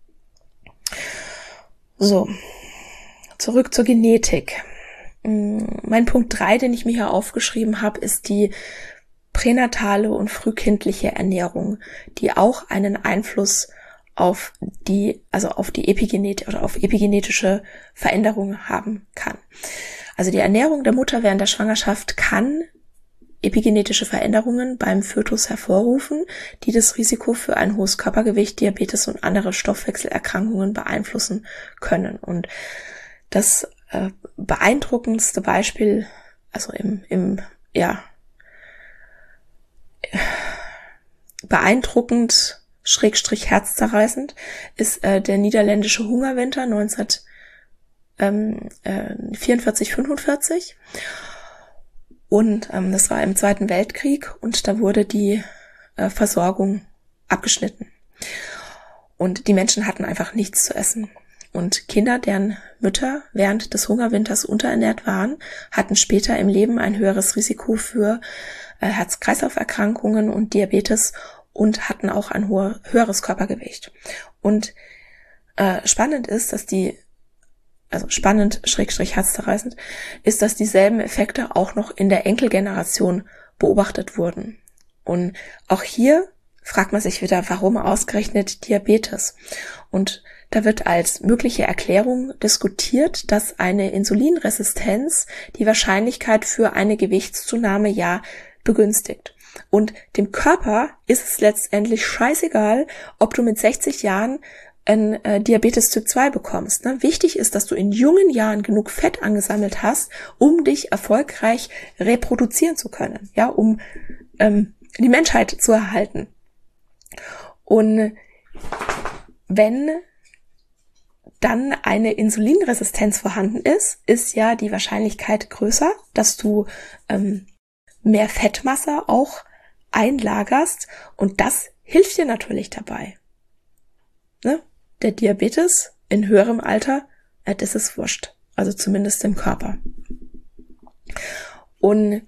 So, zurück zur Genetik. Mein Punkt 3, den ich mir hier aufgeschrieben habe, ist die pränatale und frühkindliche Ernährung, die auch einen Einfluss auf die Epigenetik oder auf epigenetische Veränderungen haben kann. Also die Ernährung der Mutter während der Schwangerschaft kann epigenetische Veränderungen beim Fötus hervorrufen, die das Risiko für ein hohes Körpergewicht, Diabetes und andere Stoffwechselerkrankungen beeinflussen können. Und das beeindruckendste Beispiel, also beeindruckend / herzzerreißend, ist der niederländische Hungerwinter 1944/45. Und das war im Zweiten Weltkrieg und da wurde die Versorgung abgeschnitten. Und die Menschen hatten einfach nichts zu essen. Und Kinder, deren Mütter während des Hungerwinters unterernährt waren, hatten später im Leben ein höheres Risiko für Herz-Kreislauf-Erkrankungen und Diabetes und hatten auch ein höheres Körpergewicht. Und spannend ist, dass spannend / herzzerreißend, ist, dass dieselben Effekte auch noch in der Enkelgeneration beobachtet wurden. Und auch hier fragt man sich wieder, warum ausgerechnet Diabetes? Und da wird als mögliche Erklärung diskutiert, dass eine Insulinresistenz die Wahrscheinlichkeit für eine Gewichtszunahme ja begünstigt. Und dem Körper ist es letztendlich scheißegal, ob du mit 60 Jahren ein Diabetes Typ 2 bekommst. Ne? Wichtig ist, dass du in jungen Jahren genug Fett angesammelt hast, um dich erfolgreich reproduzieren zu können, ja, um die Menschheit zu erhalten. Und wenn dann eine Insulinresistenz vorhanden ist, ist ja die Wahrscheinlichkeit größer, dass du mehr Fettmasse auch einlagerst und das hilft dir natürlich dabei. Ne? Der Diabetes in höherem Alter, das ist wurscht, also zumindest im Körper. Und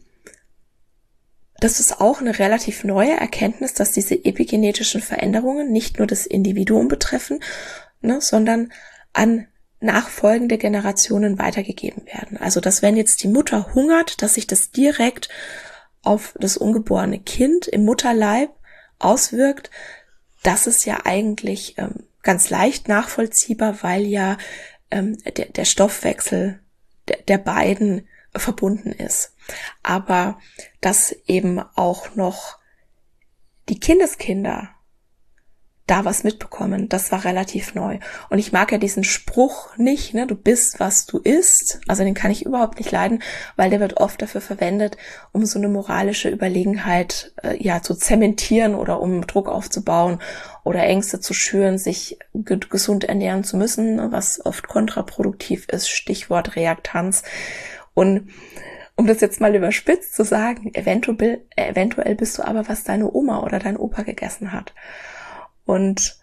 das ist auch eine relativ neue Erkenntnis, dass diese epigenetischen Veränderungen nicht nur das Individuum betreffen, ne, sondern an nachfolgende Generationen weitergegeben werden. Also, dass wenn jetzt die Mutter hungert, dass sich das direkt auf das ungeborene Kind im Mutterleib auswirkt, das ist ja eigentlich ganz leicht nachvollziehbar, weil ja der Stoffwechsel der beiden verbunden ist. Aber dass eben auch noch die Kindeskinder da was mitbekommen, das war relativ neu. Und ich mag ja diesen Spruch nicht, ne, du bist, was du isst. Also den kann ich überhaupt nicht leiden, weil der wird oft dafür verwendet, um so eine moralische Überlegenheit zu zementieren oder um Druck aufzubauen oder Ängste zu schüren, sich gesund ernähren zu müssen, was oft kontraproduktiv ist, Stichwort Reaktanz. Und um das jetzt mal überspitzt zu sagen, eventuell bist du aber, was deine Oma oder dein Opa gegessen hat. Und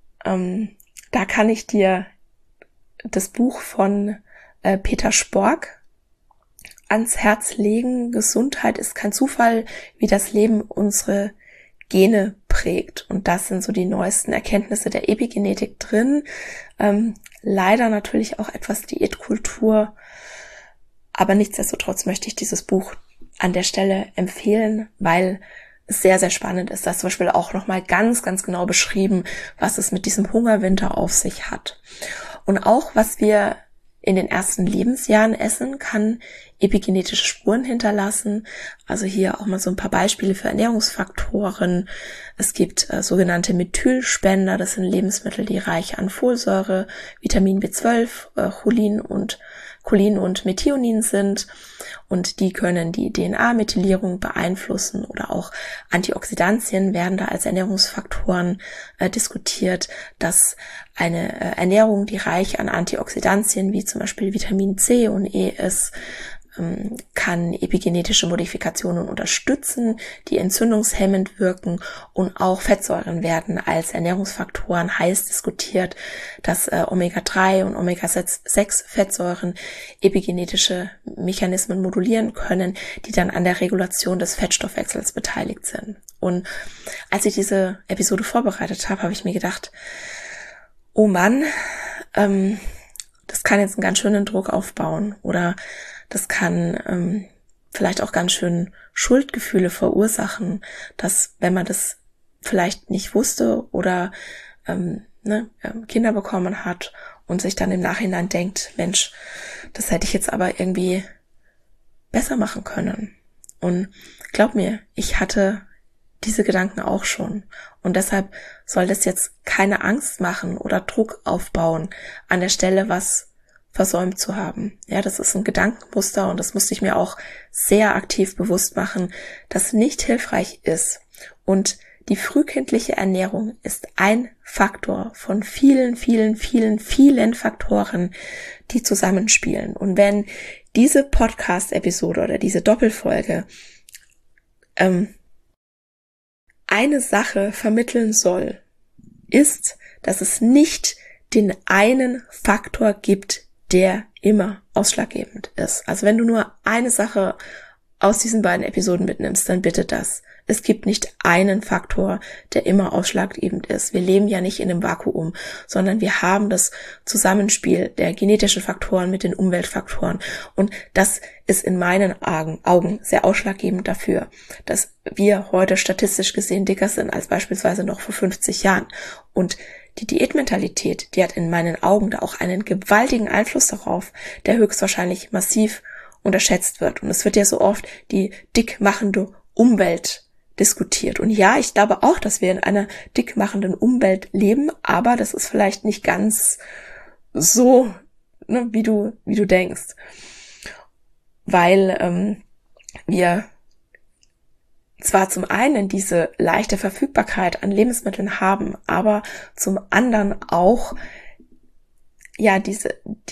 da kann ich dir das Buch von Peter Spork ans Herz legen. Gesundheit ist kein Zufall, wie das Leben unsere Gene prägt. Und das sind so die neuesten Erkenntnisse der Epigenetik drin. Leider natürlich auch etwas Diätkultur. Aber nichtsdestotrotz möchte ich dieses Buch an der Stelle empfehlen, weil es sehr, sehr spannend ist. Da ist zum Beispiel auch nochmal ganz, ganz genau beschrieben, was es mit diesem Hungerwinter auf sich hat. Und auch, was wir in den ersten Lebensjahren essen, kann epigenetische Spuren hinterlassen. Also hier auch mal so ein paar Beispiele für Ernährungsfaktoren. Es gibt sogenannte Methylspender. Das sind Lebensmittel, die reich an Folsäure, Vitamin B12, Cholin und Methionin sind und die können die DNA-Methylierung beeinflussen oder auch Antioxidantien werden da als Ernährungsfaktoren diskutiert, dass eine Ernährung, die reich an Antioxidantien wie zum Beispiel Vitamin C und E ist, kann epigenetische Modifikationen unterstützen, die entzündungshemmend wirken, und auch Fettsäuren werden als Ernährungsfaktoren heiß diskutiert, dass Omega-3 und Omega-6-Fettsäuren epigenetische Mechanismen modulieren können, die dann an der Regulation des Fettstoffwechsels beteiligt sind. Und als ich diese Episode vorbereitet habe, habe ich mir gedacht, oh Mann, das kann jetzt einen ganz schönen Druck aufbauen, oder das kann vielleicht auch ganz schön Schuldgefühle verursachen, dass, wenn man das vielleicht nicht wusste oder Kinder bekommen hat und sich dann im Nachhinein denkt, Mensch, das hätte ich jetzt aber irgendwie besser machen können. Und glaub mir, ich hatte diese Gedanken auch schon. Und deshalb soll das jetzt keine Angst machen oder Druck aufbauen, an der Stelle was versäumt zu haben. Ja, das ist ein Gedankenmuster, und das musste ich mir auch sehr aktiv bewusst machen, das nicht hilfreich ist. Und die frühkindliche Ernährung ist ein Faktor von vielen, vielen, vielen, vielen Faktoren, die zusammenspielen. Und wenn diese Podcast-Episode oder diese Doppelfolge eine Sache vermitteln soll, ist, dass es nicht den einen Faktor gibt, der immer ausschlaggebend ist. Also wenn du nur eine Sache aus diesen beiden Episoden mitnimmst, dann bitte das. Es gibt nicht einen Faktor, der immer ausschlaggebend ist. Wir leben ja nicht in einem Vakuum, sondern wir haben das Zusammenspiel der genetischen Faktoren mit den Umweltfaktoren. Und das ist in meinen Augen sehr ausschlaggebend dafür, dass wir heute statistisch gesehen dicker sind als beispielsweise noch vor 50 Jahren. Und die Diätmentalität, die hat in meinen Augen da auch einen gewaltigen Einfluss darauf, der höchstwahrscheinlich massiv unterschätzt wird. Und es wird ja so oft die dickmachende Umwelt diskutiert. Und ja, ich glaube auch, dass wir in einer dickmachenden Umwelt leben, aber das ist vielleicht nicht ganz so, wie du denkst. Weil wir zwar zum einen diese leichte Verfügbarkeit an Lebensmitteln haben, aber zum anderen auch ja diese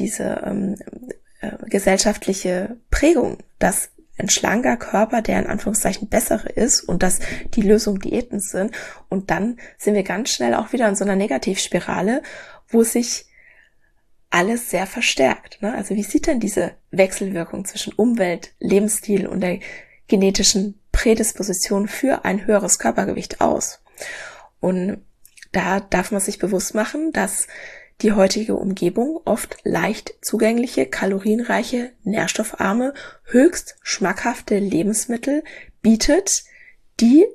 gesellschaftliche Prägung, dass ein schlanker Körper, der in Anführungszeichen bessere ist, und dass die Lösung Diäten sind. Und dann sind wir ganz schnell auch wieder in so einer Negativspirale, wo sich alles sehr verstärkt. Ne? Also wie sieht denn diese Wechselwirkung zwischen Umwelt, Lebensstil und der genetischen Prädisposition für ein höheres Körpergewicht aus? Und da darf man sich bewusst machen, dass die heutige Umgebung oft leicht zugängliche, kalorienreiche, nährstoffarme, höchst schmackhafte Lebensmittel bietet, die,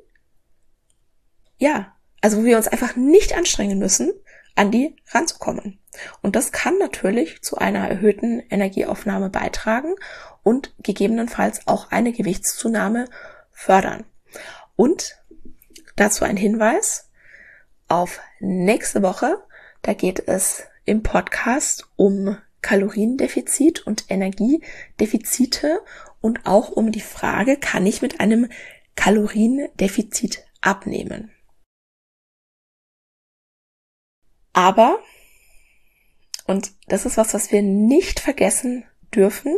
wo wir uns einfach nicht anstrengen müssen, an die ranzukommen. Und das kann natürlich zu einer erhöhten Energieaufnahme beitragen und gegebenenfalls auch eine Gewichtszunahme fördern. Und dazu ein Hinweis auf nächste Woche. Da geht es im Podcast um Kaloriendefizit und Energiedefizite und auch um die Frage, kann ich mit einem Kaloriendefizit abnehmen? Aber, und das ist was wir nicht vergessen dürfen,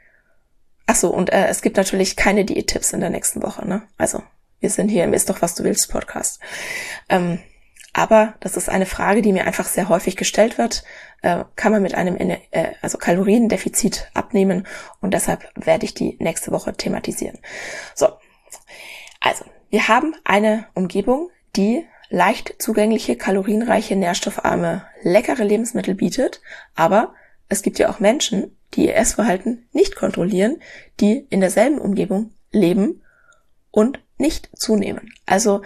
es gibt natürlich keine Diättipps in der nächsten Woche, ne? Also, wir sind hier im Ist doch, was du willst Podcast. Aber das ist eine Frage, die mir einfach sehr häufig gestellt wird. Kann man mit einem Kaloriendefizit abnehmen? Und deshalb werde ich die nächste Woche thematisieren. So, also wir haben eine Umgebung, die leicht zugängliche, kalorienreiche, nährstoffarme, leckere Lebensmittel bietet. Aber es gibt ja auch Menschen, die ihr Essverhalten nicht kontrollieren, die in derselben Umgebung leben und nicht zunehmen. Also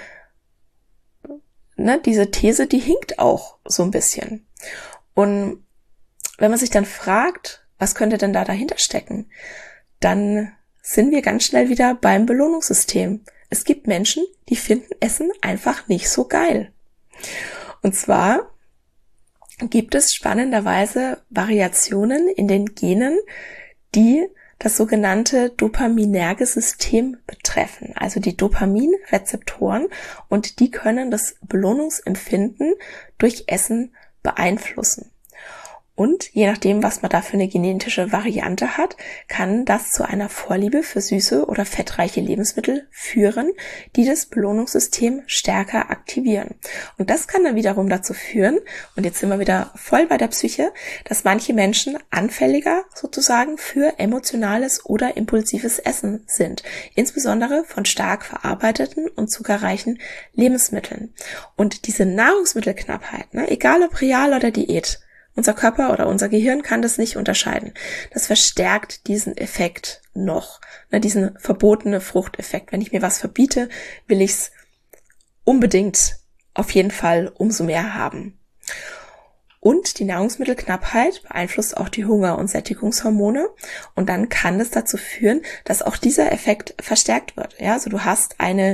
diese These, die hinkt auch so ein bisschen. Und wenn man sich dann fragt, was könnte denn da dahinter stecken, dann sind wir ganz schnell wieder beim Belohnungssystem. Es gibt Menschen, die finden Essen einfach nicht so geil. Und zwar gibt es spannenderweise Variationen in den Genen, die das sogenannte dopaminerge System betreffen, also die Dopaminrezeptoren, und die können das Belohnungsempfinden durch Essen beeinflussen. Und je nachdem, was man da für eine genetische Variante hat, kann das zu einer Vorliebe für süße oder fettreiche Lebensmittel führen, die das Belohnungssystem stärker aktivieren. Und das kann dann wiederum dazu führen, und jetzt sind wir wieder voll bei der Psyche, dass manche Menschen anfälliger sozusagen für emotionales oder impulsives Essen sind, insbesondere von stark verarbeiteten und zuckerreichen Lebensmitteln. Und diese Nahrungsmittelknappheit, egal ob real oder Diät, unser Körper oder unser Gehirn kann das nicht unterscheiden. Das verstärkt diesen Effekt noch, diesen verbotene Fruchteffekt. Wenn ich mir was verbiete, will ich es unbedingt auf jeden Fall umso mehr haben. Und die Nahrungsmittelknappheit beeinflusst auch die Hunger- und Sättigungshormone. Und dann kann das dazu führen, dass auch dieser Effekt verstärkt wird. Ja, also du hast eine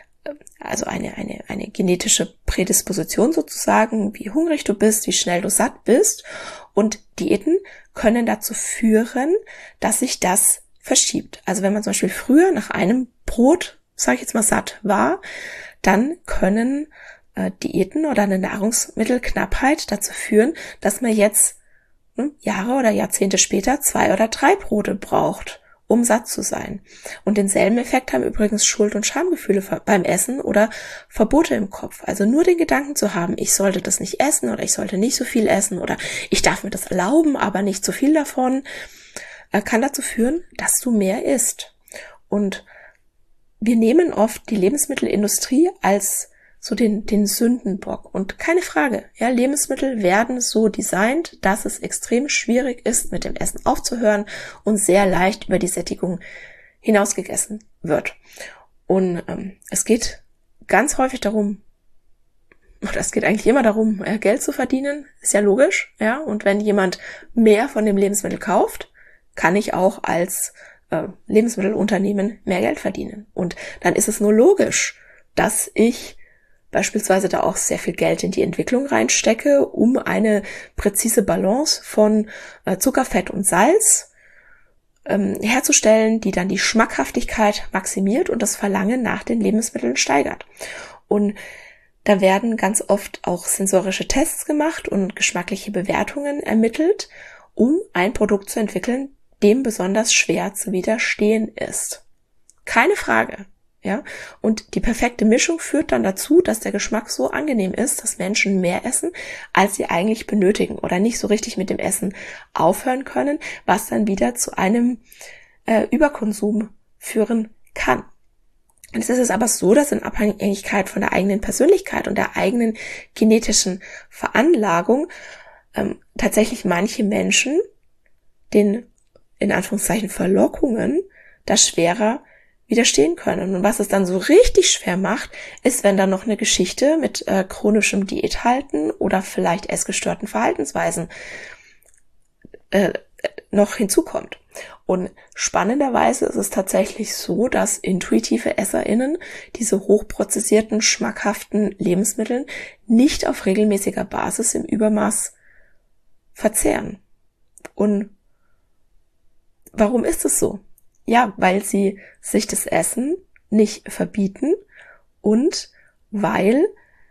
genetische Prädisposition sozusagen, wie hungrig du bist, wie schnell du satt bist. Und Diäten können dazu führen, dass sich das verschiebt. Also wenn man zum Beispiel früher nach einem Brot, sage ich jetzt mal, satt war, dann können Diäten oder eine Nahrungsmittelknappheit dazu führen, dass man jetzt Jahre oder Jahrzehnte später 2 oder 3 Brote braucht, um satt zu sein. Und denselben Effekt haben übrigens Schuld- und Schamgefühle beim Essen oder Verbote im Kopf. Also nur den Gedanken zu haben, ich sollte das nicht essen oder ich sollte nicht so viel essen oder ich darf mir das erlauben, aber nicht zu viel davon, kann dazu führen, dass du mehr isst. Und wir nehmen oft die Lebensmittelindustrie als so den Sündenbock. Und keine Frage, ja, Lebensmittel werden so designt, dass es extrem schwierig ist, mit dem Essen aufzuhören und sehr leicht über die Sättigung hinausgegessen wird. Und es geht ganz häufig darum, oder es geht eigentlich immer darum, Geld zu verdienen, ist ja logisch, ja. Und wenn jemand mehr von dem Lebensmittel kauft, kann ich auch als Lebensmittelunternehmen mehr Geld verdienen. Und dann ist es nur logisch, dass ich beispielsweise da auch sehr viel Geld in die Entwicklung reinstecke, um eine präzise Balance von Zucker, Fett und Salz herzustellen, die dann die Schmackhaftigkeit maximiert und das Verlangen nach den Lebensmitteln steigert. Und da werden ganz oft auch sensorische Tests gemacht und geschmackliche Bewertungen ermittelt, um ein Produkt zu entwickeln, dem besonders schwer zu widerstehen ist. Keine Frage. Ja, und die perfekte Mischung führt dann dazu, dass der Geschmack so angenehm ist, dass Menschen mehr essen, als sie eigentlich benötigen oder nicht so richtig mit dem Essen aufhören können, was dann wieder zu einem Überkonsum führen kann. Und es ist aber so, dass in Abhängigkeit von der eigenen Persönlichkeit und der eigenen genetischen Veranlagung tatsächlich manche Menschen den, in Anführungszeichen, Verlockungen da schwerer widerstehen können. Und was es dann so richtig schwer macht, ist, wenn dann noch eine Geschichte mit chronischem Diäthalten oder vielleicht essgestörten Verhaltensweisen noch hinzukommt. Und spannenderweise ist es tatsächlich so, dass intuitive EsserInnen diese hochprozessierten, schmackhaften Lebensmittel nicht auf regelmäßiger Basis im Übermaß verzehren. Und warum ist es so? Ja, weil sie sich das Essen nicht verbieten und weil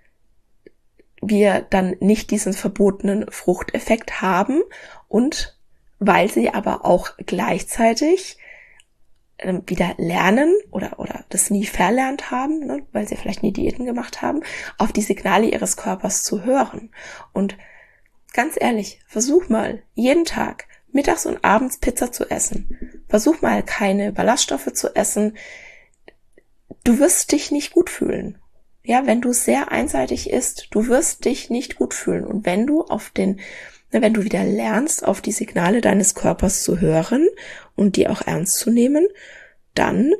wir dann nicht diesen verbotenen Fruchteffekt haben und weil sie aber auch gleichzeitig wieder lernen oder das nie verlernt haben, weil sie vielleicht nie Diäten gemacht haben, auf die Signale ihres Körpers zu hören. Und ganz ehrlich, versuch mal jeden Tag mittags und abends Pizza zu essen. Versuch mal keine Ballaststoffe zu essen. Du wirst dich nicht gut fühlen. Ja, wenn du sehr einseitig isst, du wirst dich nicht gut fühlen. Und wenn du wenn du wieder lernst, auf die Signale deines Körpers zu hören und die auch ernst zu nehmen, dann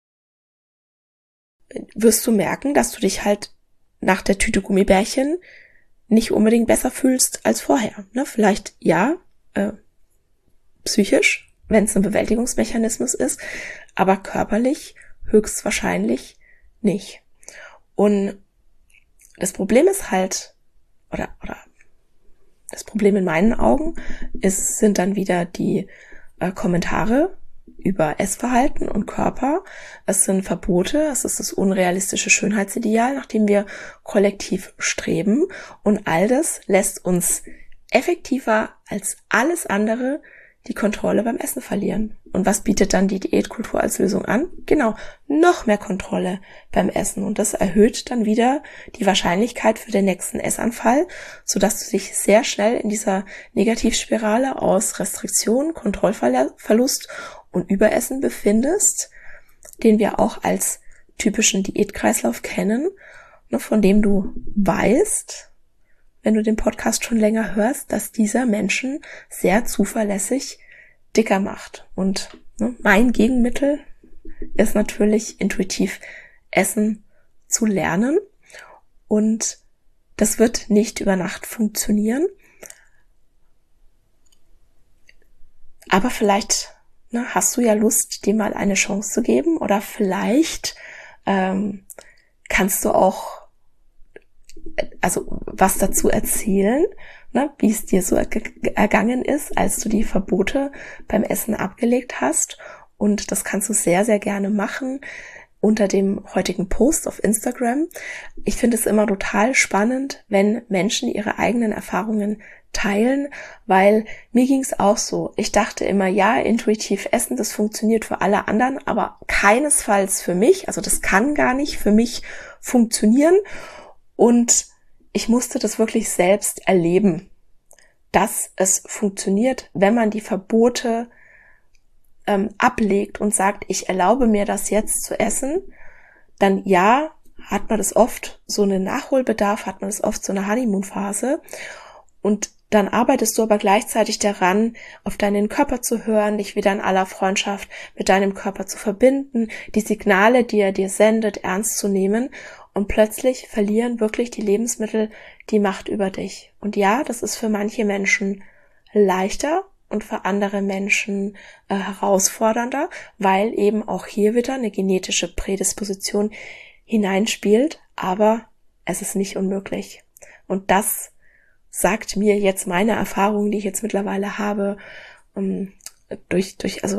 wirst du merken, dass du dich halt nach der Tüte Gummibärchen nicht unbedingt besser fühlst als vorher. Vielleicht ja, psychisch, wenn es ein Bewältigungsmechanismus ist, aber körperlich höchstwahrscheinlich nicht. Und das Problem ist halt, oder das Problem in meinen Augen sind dann wieder die Kommentare über Essverhalten und Körper. Es sind Verbote, es ist das unrealistische Schönheitsideal, nach dem wir kollektiv streben. Und all das lässt uns effektiver als alles andere die Kontrolle beim Essen verlieren. Und was bietet dann die Diätkultur als Lösung an? Genau, noch mehr Kontrolle beim Essen. Und das erhöht dann wieder die Wahrscheinlichkeit für den nächsten Essanfall, sodass du dich sehr schnell in dieser Negativspirale aus Restriktion, Kontrollverlust und Überessen befindest, den wir auch als typischen Diätkreislauf kennen, von dem du weißt, wenn du den Podcast schon länger hörst, dass dieser Menschen sehr zuverlässig dicker macht. Und mein Gegenmittel ist natürlich intuitiv Essen zu lernen. Und das wird nicht über Nacht funktionieren. Aber vielleicht hast du ja Lust, dir mal eine Chance zu geben. Oder vielleicht kannst du auch was dazu erzählen, wie es dir so ergangen ist, als du die Verbote beim Essen abgelegt hast. Und das kannst du sehr, sehr gerne machen unter dem heutigen Post auf Instagram. Ich finde es immer total spannend, wenn Menschen ihre eigenen Erfahrungen teilen, weil mir ging es auch so. Ich dachte immer, ja, intuitiv essen, das funktioniert für alle anderen, aber keinesfalls für mich. Also das kann gar nicht für mich funktionieren. Und ich musste das wirklich selbst erleben, dass es funktioniert, wenn man die Verbote ablegt und sagt, ich erlaube mir das jetzt zu essen, dann ja, hat man das oft so einen Nachholbedarf, hat man das oft so eine Honeymoon-Phase und dann arbeitest du aber gleichzeitig daran, auf deinen Körper zu hören, dich wieder in aller Freundschaft mit deinem Körper zu verbinden, die Signale, die er dir sendet, ernst zu nehmen. Und plötzlich verlieren wirklich die Lebensmittel die Macht über dich. Und ja, das ist für manche Menschen leichter und für andere Menschen herausfordernder, weil eben auch hier wieder eine genetische Prädisposition hineinspielt. Aber es ist nicht unmöglich. Und das sagt mir jetzt meine Erfahrung, die ich jetzt mittlerweile habe, durch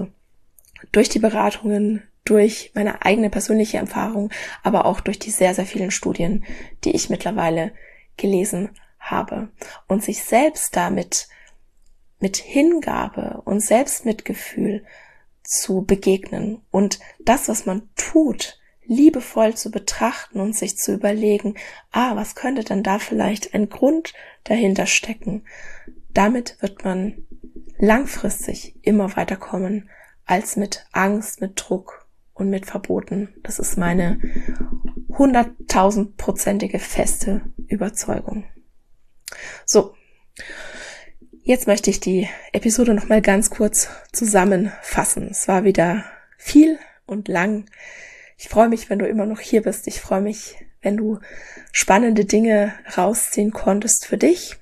die Beratungen, durch meine eigene persönliche Erfahrung, aber auch durch die sehr, sehr vielen Studien, die ich mittlerweile gelesen habe. Und sich selbst damit mit Hingabe und Selbstmitgefühl zu begegnen und das, was man tut, liebevoll zu betrachten und sich zu überlegen, was könnte denn da vielleicht ein Grund dahinter stecken? Damit wird man langfristig immer weiterkommen als mit Angst, mit Druck und mit Verboten. Das ist meine 100.000-prozentige feste Überzeugung. So, jetzt möchte ich die Episode noch mal ganz kurz zusammenfassen. Es war wieder viel und lang. Ich freue mich, wenn du immer noch hier bist. Ich freue mich, wenn du spannende Dinge rausziehen konntest für dich.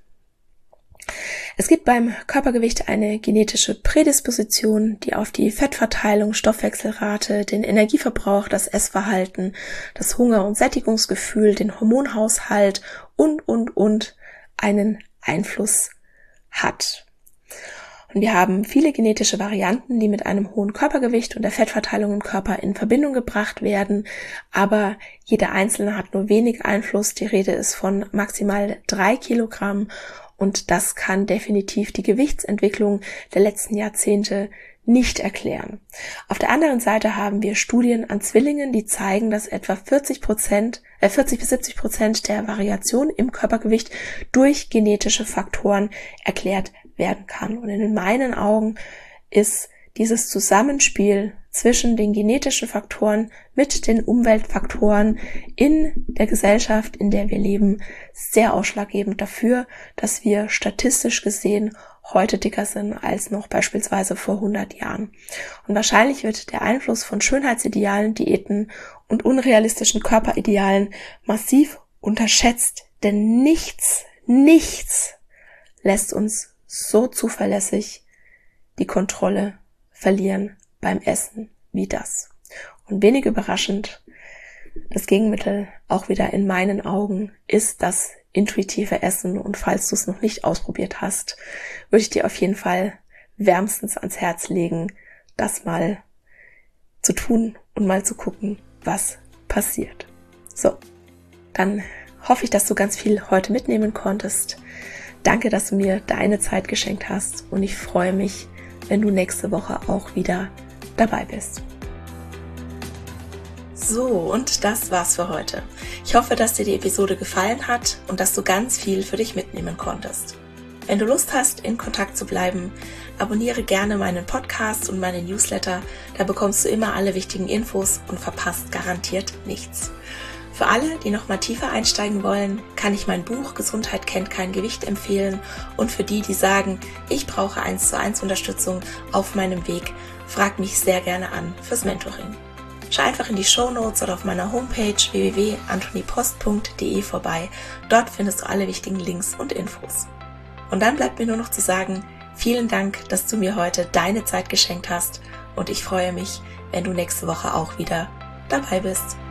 Es gibt beim Körpergewicht eine genetische Prädisposition, die auf die Fettverteilung, Stoffwechselrate, den Energieverbrauch, das Essverhalten, das Hunger- und Sättigungsgefühl, den Hormonhaushalt und einen Einfluss hat. Und wir haben viele genetische Varianten, die mit einem hohen Körpergewicht und der Fettverteilung im Körper in Verbindung gebracht werden, aber jede einzelne hat nur wenig Einfluss. Die Rede ist von maximal 3 Kilogramm und das kann definitiv die Gewichtsentwicklung der letzten Jahrzehnte nicht erklären. Auf der anderen Seite haben wir Studien an Zwillingen, die zeigen, dass etwa 40 bis 70% der Variation im Körpergewicht durch genetische Faktoren erklärt werden kann. Und in meinen Augen ist dieses Zusammenspiel zwischen den genetischen Faktoren mit den Umweltfaktoren in der Gesellschaft, in der wir leben, sehr ausschlaggebend dafür, dass wir statistisch gesehen heute dicker sind als noch beispielsweise vor 100 Jahren. Und wahrscheinlich wird der Einfluss von Schönheitsidealen, Diäten und unrealistischen Körperidealen massiv unterschätzt, denn nichts lässt uns so zuverlässig die Kontrolle verlieren beim Essen wie das. Und wenig überraschend, das Gegenmittel auch wieder in meinen Augen ist das intuitive Essen. Und falls du es noch nicht ausprobiert hast, würde ich dir auf jeden Fall wärmstens ans Herz legen, das mal zu tun und mal zu gucken, was passiert. So, dann hoffe ich, dass du ganz viel heute mitnehmen konntest, Danke, dass du mir deine Zeit geschenkt hast und ich freue mich, wenn du nächste Woche auch wieder dabei bist. So, und das war's für heute. Ich hoffe, dass dir die Episode gefallen hat und dass du ganz viel für dich mitnehmen konntest. Wenn du Lust hast, in Kontakt zu bleiben, abonniere gerne meinen Podcast und meinen Newsletter, da bekommst du immer alle wichtigen Infos und verpasst garantiert nichts. Für alle, die noch mal tiefer einsteigen wollen, kann ich mein Buch Gesundheit kennt kein Gewicht empfehlen und für die sagen, ich brauche 1:1 Unterstützung auf meinem Weg, frag mich sehr gerne an fürs Mentoring. Schau einfach in die Shownotes oder auf meiner Homepage www.antonipost.de vorbei, dort findest du alle wichtigen Links und Infos. Und dann bleibt mir nur noch zu sagen, vielen Dank, dass du mir heute deine Zeit geschenkt hast und ich freue mich, wenn du nächste Woche auch wieder dabei bist.